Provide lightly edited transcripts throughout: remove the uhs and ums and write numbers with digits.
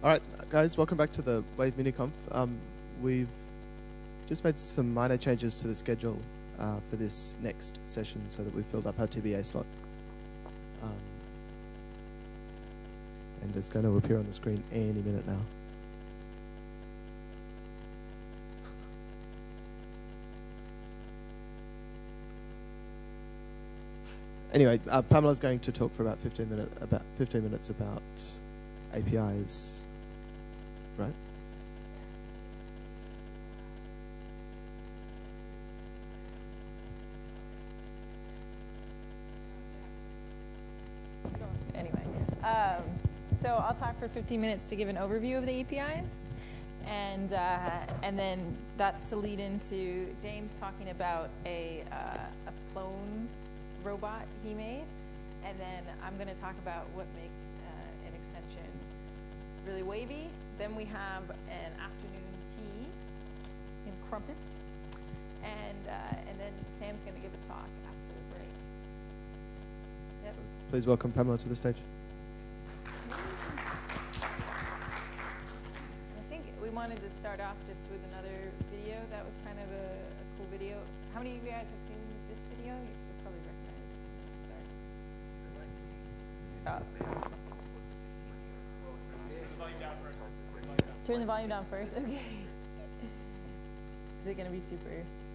All right, guys, welcome back to the Wave MiniConf. We've just made some minor changes to the schedule for this next session so that we've filled up our TBA slot. And it's going to appear on the screen any minute now. Anyway, Pamela's going to talk for about 15 minutes about APIs, right? Anyway, so I'll talk for 15 minutes to give an overview of the APIs, and then that's to lead into James talking about a clone robot he made, and then I'm going to talk about what makes an extension really wavy. Then we have an afternoon tea and crumpets, and then Sam's going to give a talk after the break. Yep. So please welcome Pamela to the stage. I think we wanted to start off just with another video. That was kind of a cool video. How many of you guys have seen this video? You'll probably recognize it. Stop. Turn the volume down first. Okay. Is it going to be super?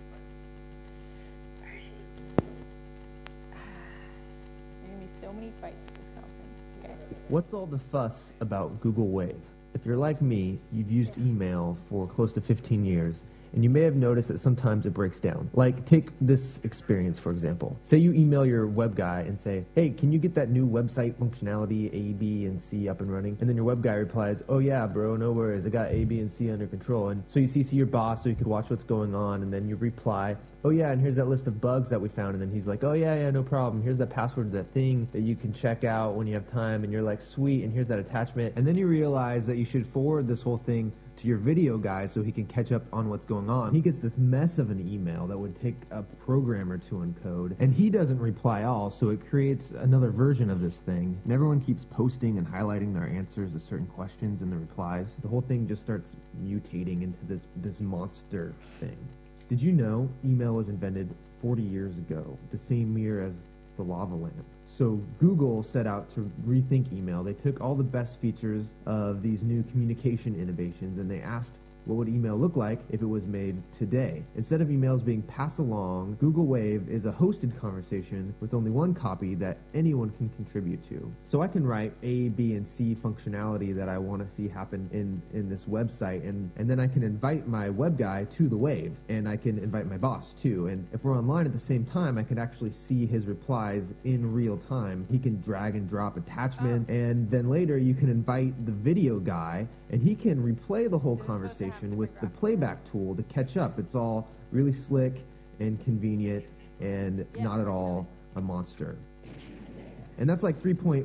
There are going to be so many fights at this conference. Okay. What's all the fuss about Google Wave? If you're like me, you've used email for close to 15 years, and you may have noticed that sometimes it breaks down. Like, take this experience, for example. Say you email your web guy and say, hey, can you get that new website functionality A, B, and C up and running? And then your web guy replies, oh yeah, bro, no worries. I got A, B, and C under control. And so you CC your boss so you could watch what's going on, and then you reply, oh yeah, and here's that list of bugs that we found. And then he's like, oh yeah, no problem. Here's that password to that thing that you can check out when you have time. And you're like, sweet, and here's that attachment. And then you realize that you should forward this whole thing to your video guy so he can catch up on what's going on. He gets this mess of an email that would take a programmer to encode, and he doesn't reply all, so it creates another version of this thing. And everyone keeps posting and highlighting their answers to certain questions in the replies. The whole thing just starts mutating into this monster thing. Did you know email was invented 40 years ago, the same year as the lava lamp? So Google set out to rethink email. They took all the best features of these new communication innovations and they asked, what would email look like if it was made today? Instead of emails being passed along, Google Wave is a hosted conversation with only one copy that anyone can contribute to. So I can write A, B, and C functionality that I want to see happen in this website, and then I can invite my web guy to the Wave, and I can invite my boss too. And if we're online at the same time, I can actually see his replies in real time. He can drag and drop attachments, and then later you can invite the video guy, and he can replay the whole conversation with the playback tool to catch up. It's all really slick and convenient and not at all a monster. And that's like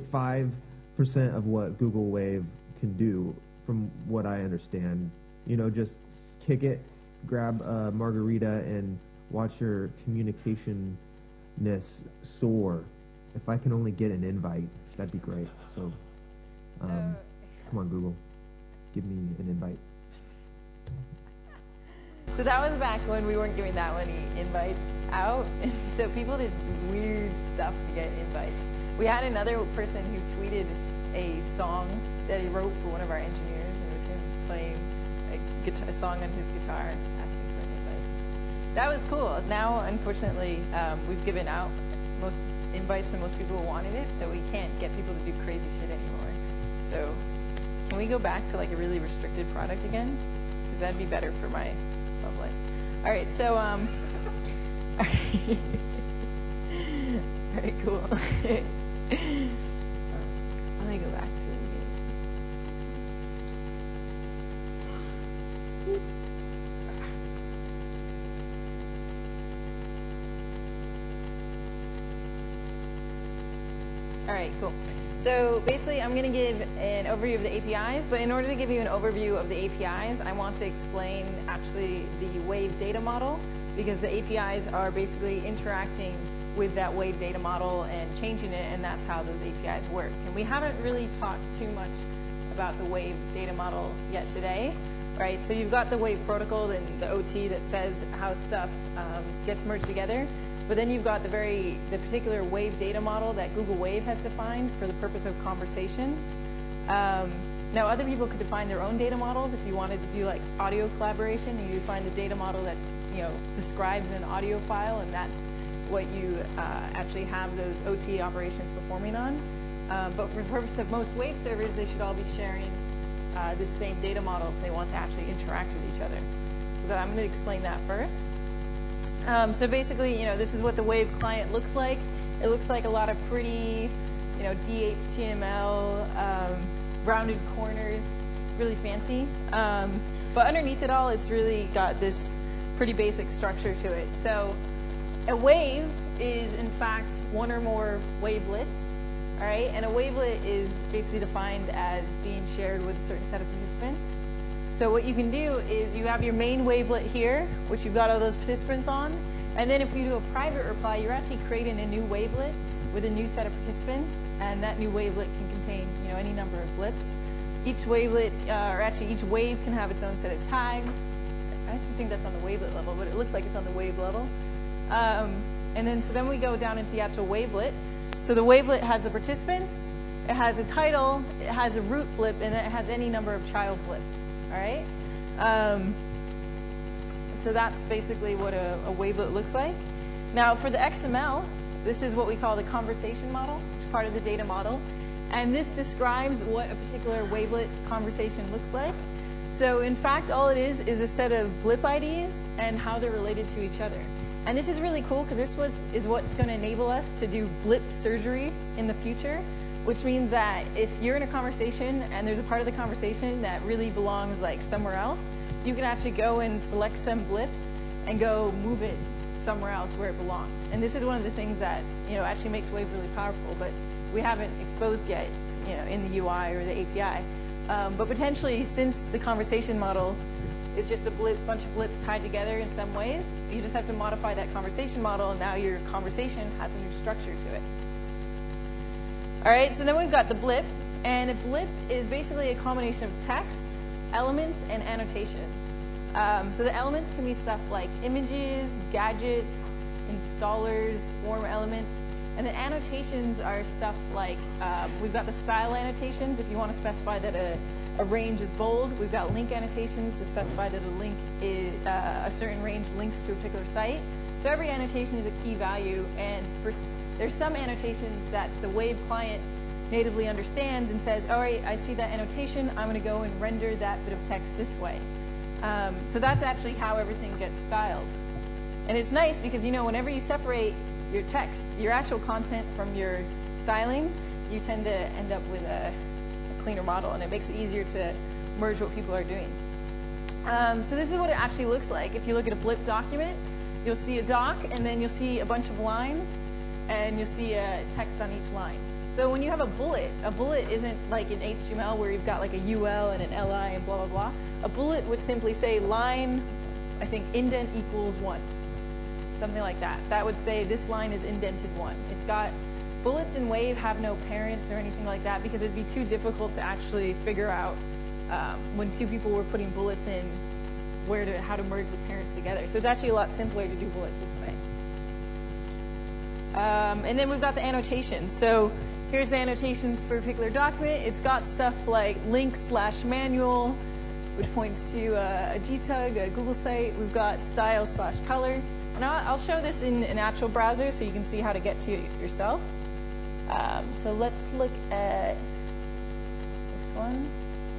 3.5% of what Google Wave can do from what I understand. You know, just kick it, grab a margarita, and watch your communication-ness soar. If I can only get an invite, that'd be great. So, come on, Google. Give me an invite. So that was back when we weren't giving that many invites out. So people did weird stuff to get invites. We had another person who tweeted a song that he wrote for one of our engineers, and it was him playing a song on his guitar, asking for an invite. That was cool. Now, unfortunately, we've given out most invites to most people who wanted it, so we can't get people to do crazy shit anymore. So can we go back to like a really restricted product again? Because that'd be better for my love life. All right, so all right, cool. Let me go back to the beginning. All right, cool. So basically, I'm going to give an overview of the APIs, but in order to give you an overview of the APIs, I want to explain actually the Wave data model, because the APIs are basically interacting with that Wave data model and changing it, and that's how those APIs work. And we haven't really talked too much about the Wave data model yet today, right? So you've got the Wave protocol and the OT that says how stuff gets merged together, but then you've got the particular Wave data model that Google Wave has defined for the purpose of conversations. Now, other people could define their own data models. If you wanted to do like audio collaboration, you find a data model that describes an audio file, and that's what you actually have those OT operations performing on. But for the purpose of most Wave servers, they should all be sharing this same data model if they want to actually interact with each other. So I'm going to explain that first. So basically, this is what the Wave client looks like. It looks like a lot of pretty, DHTML, rounded corners, really fancy. But underneath it all, it's really got this pretty basic structure to it. So a wave is, in fact, one or more wavelets, all right? And a wavelet is basically defined as being shared with a certain set of participants. So what you can do is you have your main wavelet here, which you've got all those participants on, and then if you do a private reply, you're actually creating a new wavelet with a new set of participants, and that new wavelet can contain, any number of blips. Each wavelet, or actually each wave can have its own set of tags. I actually think that's on the wavelet level, but it looks like it's on the wave level. And then, so then we go down into the actual wavelet. So the wavelet has the participants, it has a title, it has a root blip, and it has any number of child blips, all right? So that's basically what a wavelet looks like. Now, for the XML, this is what we call the conversation model, which is part of the data model. And this describes what a particular wavelet conversation looks like. So in fact, all it is a set of blip IDs and how they're related to each other. And this is really cool because this is what's going to enable us to do blip surgery in the future, which means that if you're in a conversation and there's a part of the conversation that really belongs like somewhere else, you can actually go and select some blips and go move it somewhere else where it belongs. And this is one of the things that actually makes Wave really powerful, but we haven't exposed yet in the UI or the API. But potentially, since the conversation model is just a bunch of blips tied together in some ways, you just have to modify that conversation model, and now your conversation has a new structure to it. All right, so then we've got the blip, and a blip is basically a combination of text, elements, and annotations. So the elements can be stuff like images, gadgets, installers, form elements. And the annotations are stuff like, we've got the style annotations if you want to specify that a range is bold. We've got link annotations to specify that a link is, a certain range links to a particular site. So every annotation is a key value, and there's some annotations that the Wave client natively understands and says, all right, I see that annotation, I'm going to go and render that bit of text this way. So that's actually how everything gets styled. And it's nice because, whenever you separate your text, your actual content from your styling, you tend to end up with a cleaner model, and it makes it easier to merge what people are doing. So this is what it actually looks like. If you look at a blip document, you'll see a doc, and then you'll see a bunch of lines, and you'll see a text on each line. So when you have a bullet isn't like in HTML where you've got like a UL and an LI and blah, blah, blah. A bullet would simply say line, I think, indent equals 1. Something like that. That would say this line is indented 1. It's got bullets in Wave have no parents or anything like that because it'd be too difficult to actually figure out when two people were putting bullets in how to merge the parents together. So it's actually a lot simpler to do bullets this way. And then we've got the annotations. So here's the annotations for a particular document. It's got stuff like link/manual, which points to a GTUG, a Google site. We've got style/color. And I'll show this in an actual browser so you can see how to get to it yourself. So let's look at this one.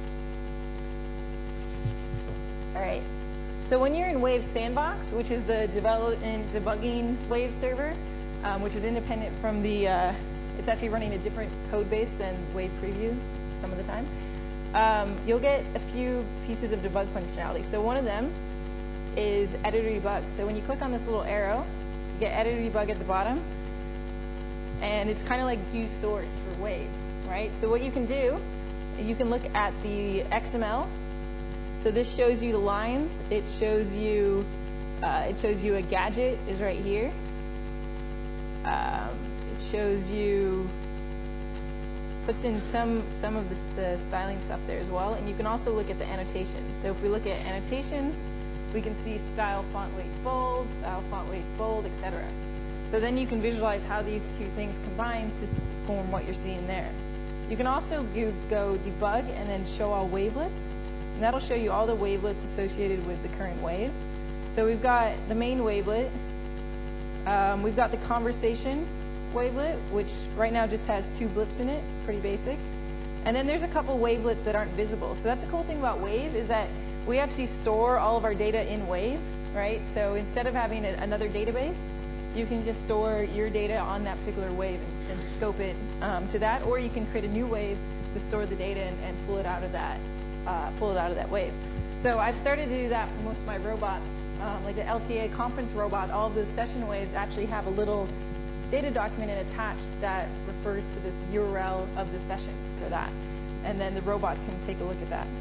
All right. So when you're in Wave Sandbox, which is the development debugging Wave server, which is independent from the, it's actually running a different code base than Wave Preview some of the time, you'll get a few pieces of debug functionality. So one of them is editor debug. So when you click on this little arrow, you get editor debug at the bottom, and it's kind of like view source for Wave, right? So what you can do, you can look at the XML. So this shows you the lines. It shows you a gadget is right here. It shows you puts in some of the styling stuff there as well. And you can also look at the annotations. So if we look at annotations, we can see style font weight bold, style font weight bold, etc. So then you can visualize how these two things combine to form what you're seeing there. You can also go debug and then show all wavelets. And that'll show you all the wavelets associated with the current wave. So we've got the main wavelet. We've got the conversation wavelet, which right now just has 2 blips in it, pretty basic. And then there's a couple wavelets that aren't visible. So that's the cool thing about Wave is that we actually store all of our data in Wave, right? So instead of having another database, you can just store your data on that particular wave and scope it to that, or you can create a new wave to store the data and pull it out of that wave. So I've started to do that for most of my robots, like the LCA conference robot. All of those session waves actually have a little data document attached that refers to this URL of the session for that, and then the robot can take a look at that.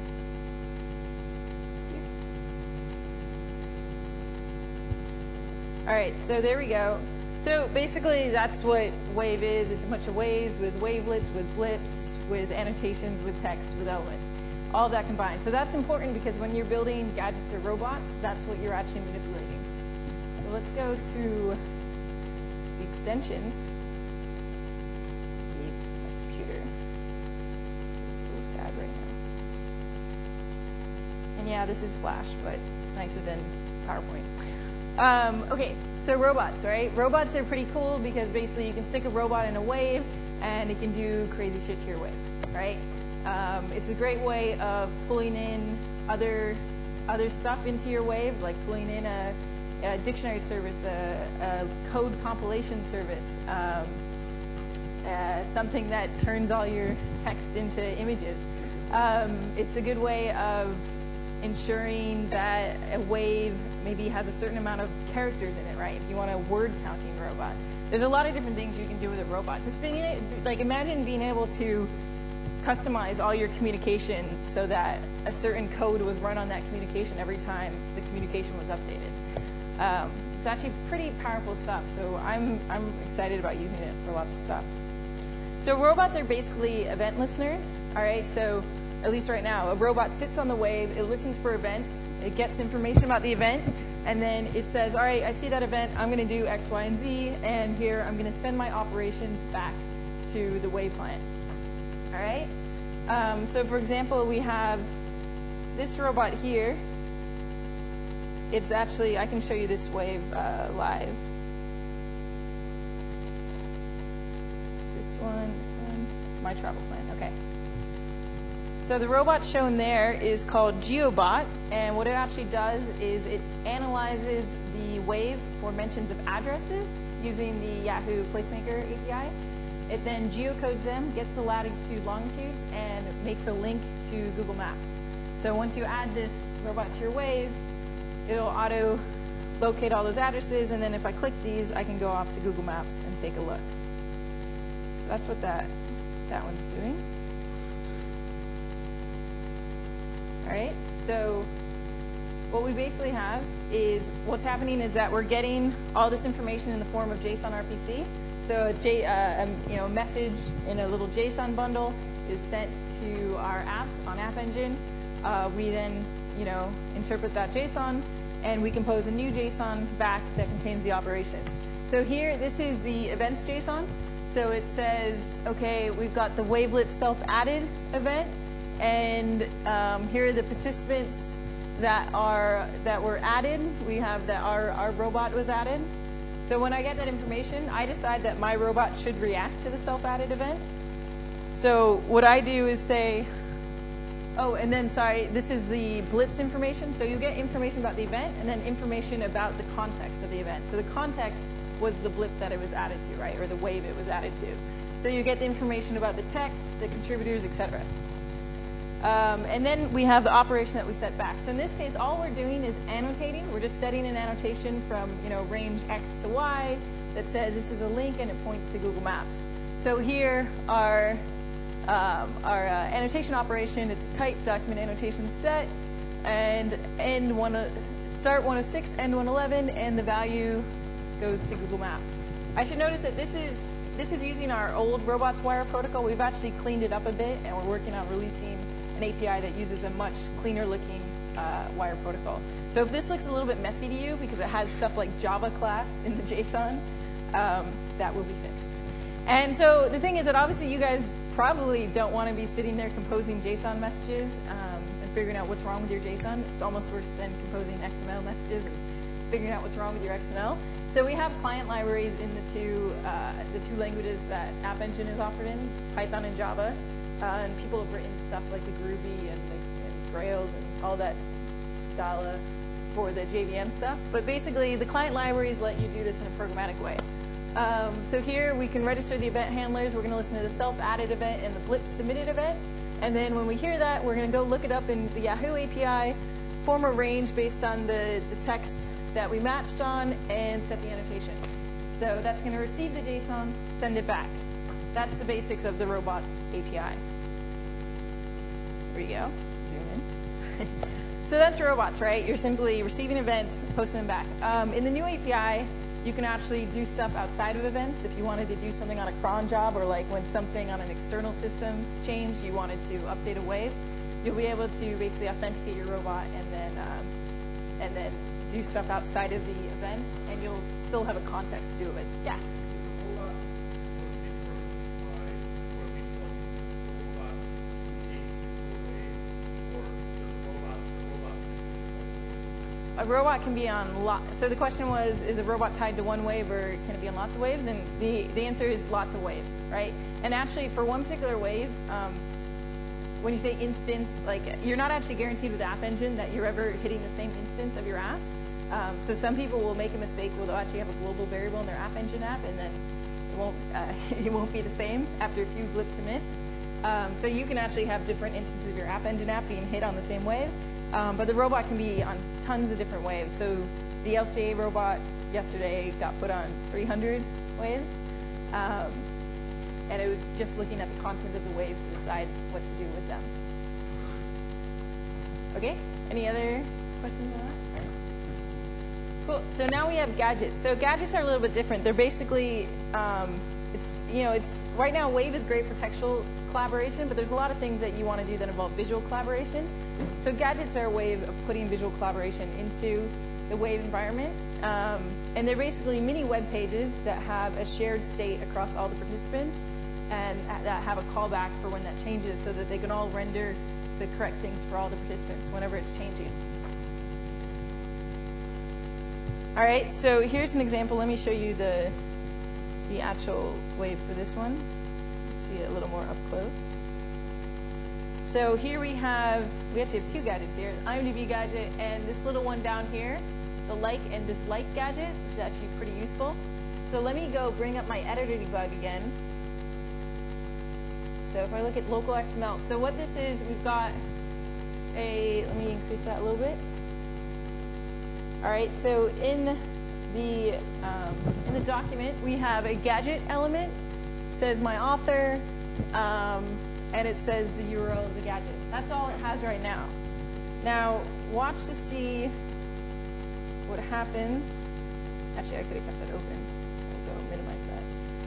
All right, so there we go. So basically, that's what Wave is. It's a bunch of waves with wavelets, with blips, with annotations, with text, with elements. All of that combined. So that's important because when you're building gadgets or robots, that's what you're actually manipulating. So let's go to the extensions. My computer is so sad right now. And yeah, this is Flash, but it's nicer than PowerPoint. Okay, so robots, right? Robots are pretty cool because basically you can stick a robot in a wave and it can do crazy shit to your wave, right? It's a great way of pulling in other stuff into your wave, like pulling in a dictionary service, a code compilation service, something that turns all your text into images. It's a good way of ensuring that a wave maybe has a certain amount of characters in it, right? If you want a word counting robot. There's a lot of different things you can do with a robot. Just imagine being able to customize all your communication so that a certain code was run on that communication every time the communication was updated. It's actually pretty powerful stuff, so I'm excited about using it for lots of stuff. So robots are basically event listeners, all right? So at least right now, a robot sits on the wave, it listens for events, it gets information about the event, and then it says, all right, I see that event, I'm going to do X, Y, and Z, and here I'm going to send my operations back to the wave client. All right? So for example, we have this robot here. It's actually, I can show you this wave live. This one, my travel plan, okay. So the robot shown there is called GeoBot, and what it actually does is it analyzes the wave for mentions of addresses using the Yahoo Placemaker API. It then geocodes them, gets the latitude, longitudes, and makes a link to Google Maps. So once you add this robot to your wave, it'll auto-locate all those addresses, and then if I click these, I can go off to Google Maps and take a look. So that's what that one's doing. All right, so what we basically have is what's happening is that we're getting all this information in the form of JSON RPC. So a message in a little JSON bundle is sent to our app on App Engine. We then interpret that JSON, and we compose a new JSON back that contains the operations. So here, this is the events JSON. So it says, okay, we've got the wavelet self-added event, and here are the participants that were added. We have that our robot was added. So when I get that information, I decide that my robot should react to the self-added event. So what I do is say, oh, and then, sorry, this is the blips information. So you get information about the event and then information about the context of the event. So the context was the blip that it was added to, right, or the wave it was added to. So you get the information about the text, the contributors, etc. And then we have the operation that we set back. So in this case, all we're doing is annotating. We're just setting an annotation from range X to Y that says this is a link and it points to Google Maps. So here our annotation operation, it's type document annotation set, and start 106, end 111, and the value goes to Google Maps. I should notice that this is this is using our old robots wire protocol. We've actually cleaned it up a bit, and we're working on releasing an API that uses a much cleaner looking wire protocol. So if this looks a little bit messy to you because it has stuff like Java class in the JSON, that will be fixed. And so the thing is that obviously you guys probably don't want to be sitting there composing JSON messages and figuring out what's wrong with your JSON. It's almost worse than composing XML messages and figuring out what's wrong with your XML. So we have client libraries in the two languages that App Engine is offered in, Python and Java. And people have written stuff like the Groovy and Grails and all that Scala for the JVM stuff. But basically, the client libraries let you do this in a programmatic way. So here we can register the event handlers. We're going to listen to the self-added event and the blip submitted event. And then when we hear that, we're going to go look it up in the Yahoo API, form a range based on the text that we matched on, and set the annotation. So that's going to receive the JSON, send it back. That's the basics of the robots API. There you go. Zoom in. So that's robots, right? You're simply receiving events, posting them back. In the new API, you can actually do stuff outside of events. If you wanted to do something on a cron job, or like when something on an external system changed, you wanted to update a wave, you'll be able to basically authenticate your robot and then do stuff outside of the event, and you'll still have a context to do it. Yeah. A robot can be on lots. So the question was, is a robot tied to one wave, or can it be on lots of waves? And the answer is lots of waves, right? And actually, for one particular wave, when you say instance, like you're not actually guaranteed with App Engine that you're ever hitting the same instance of your app. So some people will make a mistake where they'll actually have a global variable in their App Engine app, and then it won't be the same after a few blip submits. So you can actually have different instances of your App Engine app being hit on the same wave. But the robot can be on tons of different waves. So the LCA robot yesterday got put on 300 waves. And it was just looking at the content of the waves to decide what to do with them. OK? Any other questions on that? Cool. So now we have gadgets. So gadgets are a little bit different. They're basically, it's right now Wave is great for textual collaboration, but there's a lot of things that you want to do that involve visual collaboration. So gadgets are a way of putting visual collaboration into the Wave environment. And they're basically mini web pages that have a shared state across all the participants and that have a callback for when that changes so that they can all render the correct things for all the participants whenever it's changing. All right, so here's an example. Let me show you the actual wave for this one. See it a little more up close. So here we actually have two gadgets here, an IMDb gadget and this little one down here, the like and dislike gadget, which is actually pretty useful. So let me go bring up my editor debug again. So if I look at local XML, so what this is, we've got let me increase that a little bit. All right, so in the document, we have a gadget element. It says my author, and it says the URL of the gadget. That's all it has right now. Now, watch to see what happens. Actually, I could have kept that open. I'll go minimize that.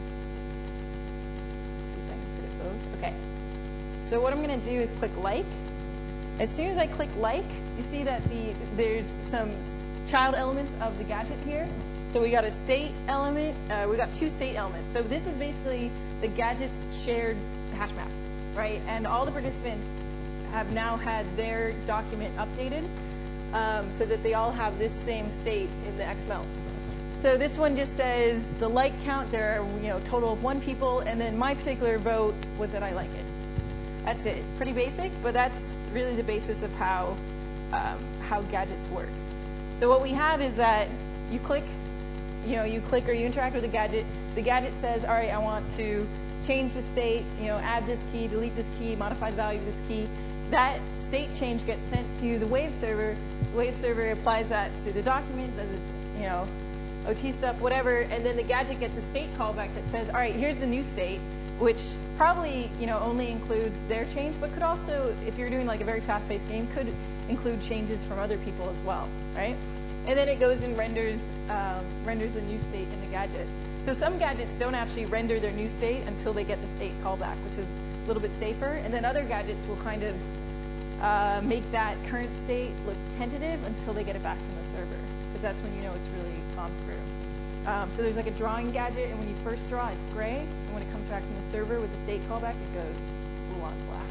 See if I can fit it both. Okay. So what I'm going to do is click like. As soon as I click like, you see that there's some child elements of the gadget here. So we got a state element. We got two state elements. So this is basically the gadget's shared hash map, right? And all the participants have now had their document updated so that they all have this same state in the XML. So this one just says the like count. There are a total of 1 people, and then my particular vote was that I like it. That's it. Pretty basic, but that's really the basis of how gadgets work. So what we have is that you click or you interact with the gadget. The gadget says, all right, I want to change the state, add this key, delete this key, modify the value of this key. That state change gets sent to the Wave server. The Wave server applies that to the document, does its, OT stuff, whatever, and then the gadget gets a state callback that says, all right, here's the new state, which probably, only includes their change, but could also, if you're doing like a very fast-paced game, could include changes from other people as well, right? And then it goes and renders the new state in the gadget. So some gadgets don't actually render their new state until they get the state callback, which is a little bit safer. And then other gadgets will kind of make that current state look tentative until they get it back from the server, because that's when you know it's really gone through. So there's like a drawing gadget, and when you first draw, it's gray, and when it comes back from the server with the state callback, it goes full on black.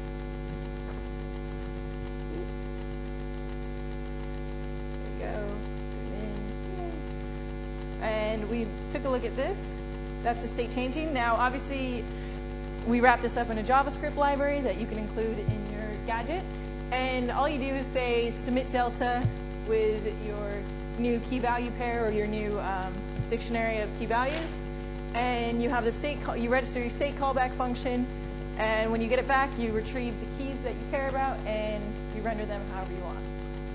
There you go. Zoom in. And we took a look at this. That's the state changing. Now, obviously, we wrap this up in a JavaScript library that you can include in your gadget. And all you do is say submit delta with your new key value pair or your new dictionary of key values. And you have the state you register your state callback function. And when you get it back, you retrieve the keys that you care about and you render them however you want.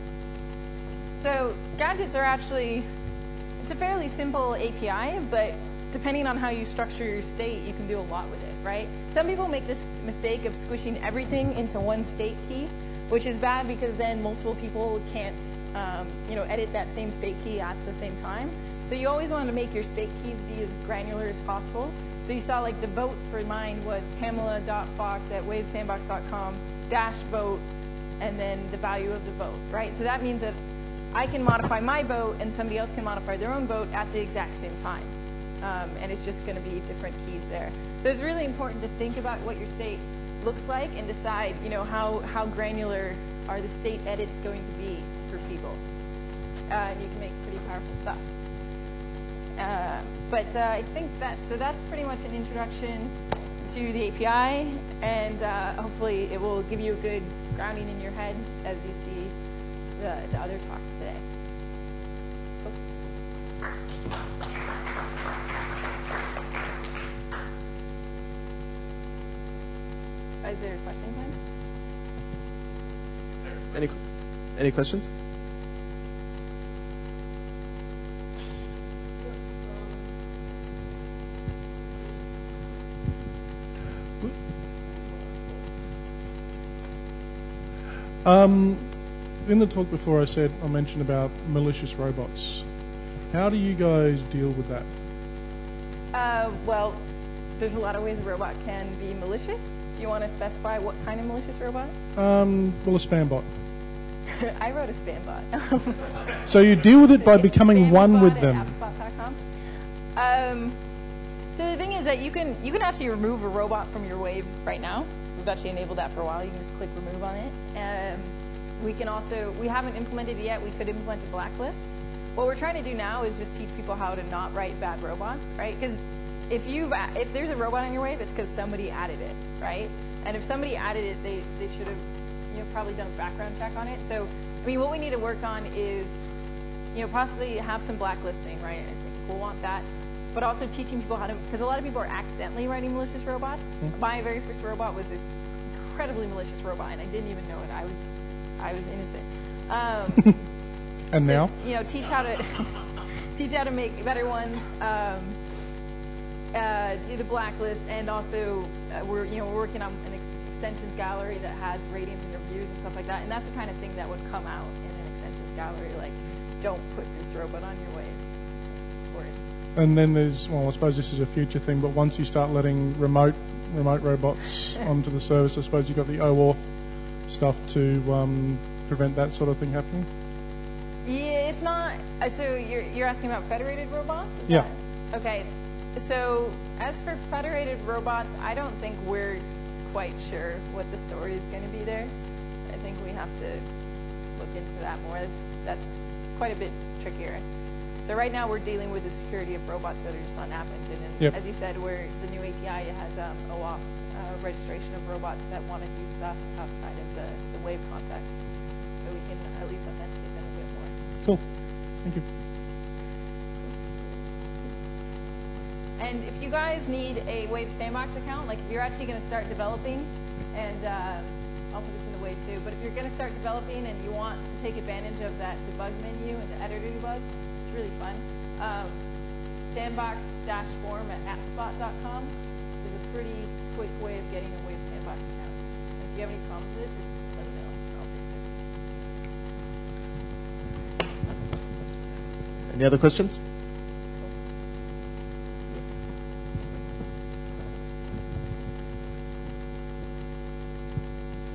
So gadgets are actually, it's a fairly simple API, but depending on how you structure your state, you can do a lot with it, right? Some people make this mistake of squishing everything into one state key, which is bad because then multiple people can't edit that same state key at the same time. So you always want to make your state keys be as granular as possible. So you saw like the vote for mine was pamela.fox@wavesandbox.com -vote and then the value of the vote, right? So that means that I can modify my vote and somebody else can modify their own vote at the exact same time. And it's just going to be different keys there. So it's really important to think about what your state looks like and decide, how granular are the state edits going to be for people. And you can make pretty powerful stuff. I think that's pretty much an introduction to the API, and hopefully it will give you a good grounding in your head as you see the other talks today. Is there a question time? Any questions? In the talk before, I mentioned about malicious robots. How do you guys deal with that? Well, there's a lot of ways a robot can be malicious. Do you want to specify what kind of malicious robot? Well, a spam bot. I wrote a spam bot. So you deal with it by becoming one with them. So the thing is that you can actually remove a robot from your wave right now. We've actually enabled that for a while. You can just click remove on it. We haven't implemented it yet. We could implement a blacklist. What we're trying to do now is just teach people how to not write bad robots, right? Because if there's a robot on your wave, it's because somebody added it, right? And if somebody added it, they should have probably done a background check on it. So, what we need to work on is, possibly have some blacklisting, right? I think people want that. But also teaching people how to, because a lot of people are accidentally writing malicious robots. Mm-hmm. My very first robot was an incredibly malicious robot, and I didn't even know it. I was innocent. And so, now? Teach how to make better ones. Do the blacklist, and also we're working on an extensions gallery that has ratings and reviews and stuff like that. And that's the kind of thing that would come out in an extensions gallery, like don't put this robot on your wave. And then there's, I suppose this is a future thing, but once you start letting remote robots onto the service, I suppose you've got the OAuth stuff to prevent that sort of thing happening? Yeah, it's not. So you're asking about federated robots? Yeah. Okay. So as for federated robots, I don't think we're quite sure what the story is going to be there. I think we have to look into that more. That's quite a bit trickier. So right now we're dealing with the security of robots that are just on App Engine. And as you said, the new API has OAuth registration of robots that want to do stuff outside of the Wave context. So we can at least authenticate them a bit more. Cool. Thank you. And if you guys need a Wave Sandbox account, like if you're actually going to start developing, and I'll put this in the Wave too, but if you're going to start developing and you want to take advantage of that debug menu and the editor debug, it's really fun. Sandbox-form@appspot.com is a pretty quick way of getting a Wave Sandbox account. And if you have any problems with it, just let me know. I'll fix it. Any other questions?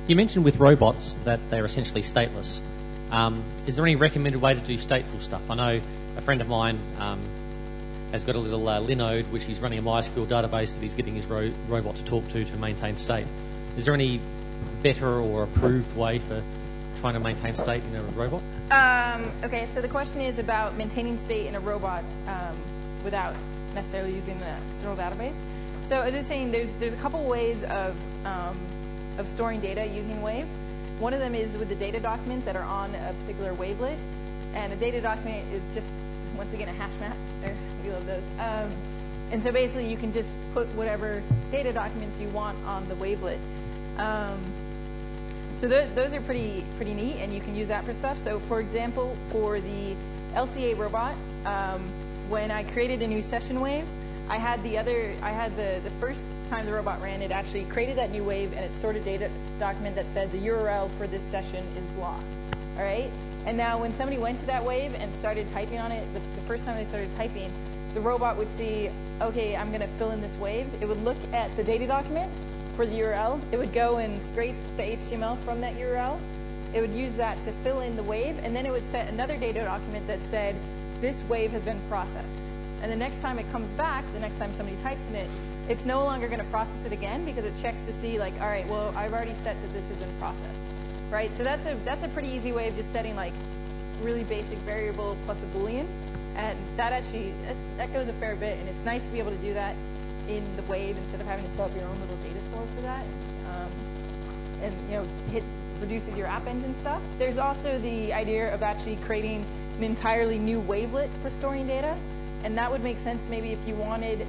You mentioned with robots that they're essentially stateless. Is there any recommended way to do stateful stuff? I know a friend of mine has got a little Linode, which he's running a MySQL database that he's getting his robot to talk to maintain state. Is there any better or approved way for trying to maintain state in a robot? Okay, so the question is about maintaining state in a robot without necessarily using the external database. So as I was saying, there's a couple ways of storing data using Wave. One of them is with the data documents that are on a particular wavelet, and a data document is just, once again, a hash map. We love those. And so basically, you can just put whatever data documents you want on the wavelet. So those are pretty neat, and you can use that for stuff. So for example, for the LCA robot, when I created a new session wave, I had the first time the robot ran, it actually created that new wave, and it stored a data document that said the URL for this session is blah. All right? And now when somebody went to that wave and started typing on it, the first time they started typing, the robot would see, okay, I'm going to fill in this wave. It would look at the data document for the URL. It would go and scrape the HTML from that URL. It would use that to fill in the wave, and then it would set another data document that said, this wave has been processed. And the next time it comes back, the next time somebody types in it, it's no longer going to process it again because it checks to see, like, all right, well, I've already set that this has been processed, right? So that's a pretty easy way of just setting, like, really basic variable plus a Boolean. And that goes a fair bit, and it's nice to be able to do that in the wave instead of having to set up your own little data store for that. And, reduces your App Engine stuff. There's also the idea of actually creating an entirely new wavelet for storing data, and that would make sense maybe if you wanted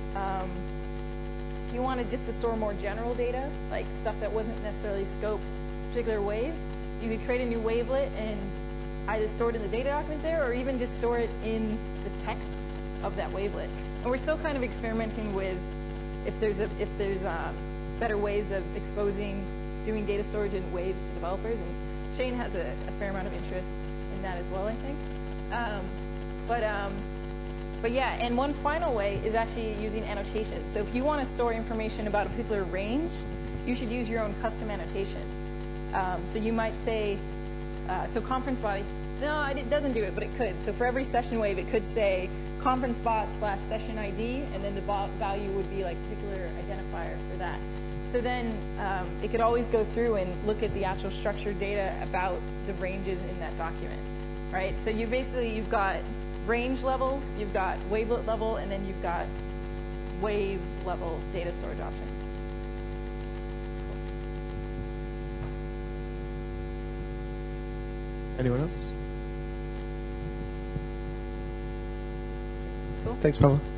just to store more general data, like stuff that wasn't necessarily scoped particular wave. You could create a new wavelet and either store it in the data document there, or even just store it in the text of that wavelet. And we're still kind of experimenting with if there's better ways of doing data storage in waves to developers, and Shane has a fair amount of interest in that as well, I think. But yeah, and one final way is actually using annotations. So if you want to store information about a particular range, you should use your own custom annotation. So you might say, so conference body, no, it doesn't do it, but it could. So for every session wave, it could say conference bot / session ID, and then the value would be like particular identifier for that. So then it could always go through and look at the actual structured data about the ranges in that document, right? So you've got range level, you've got wavelet level, and then you've got wave level data storage options. Anyone else? Cool. Thanks, Paula.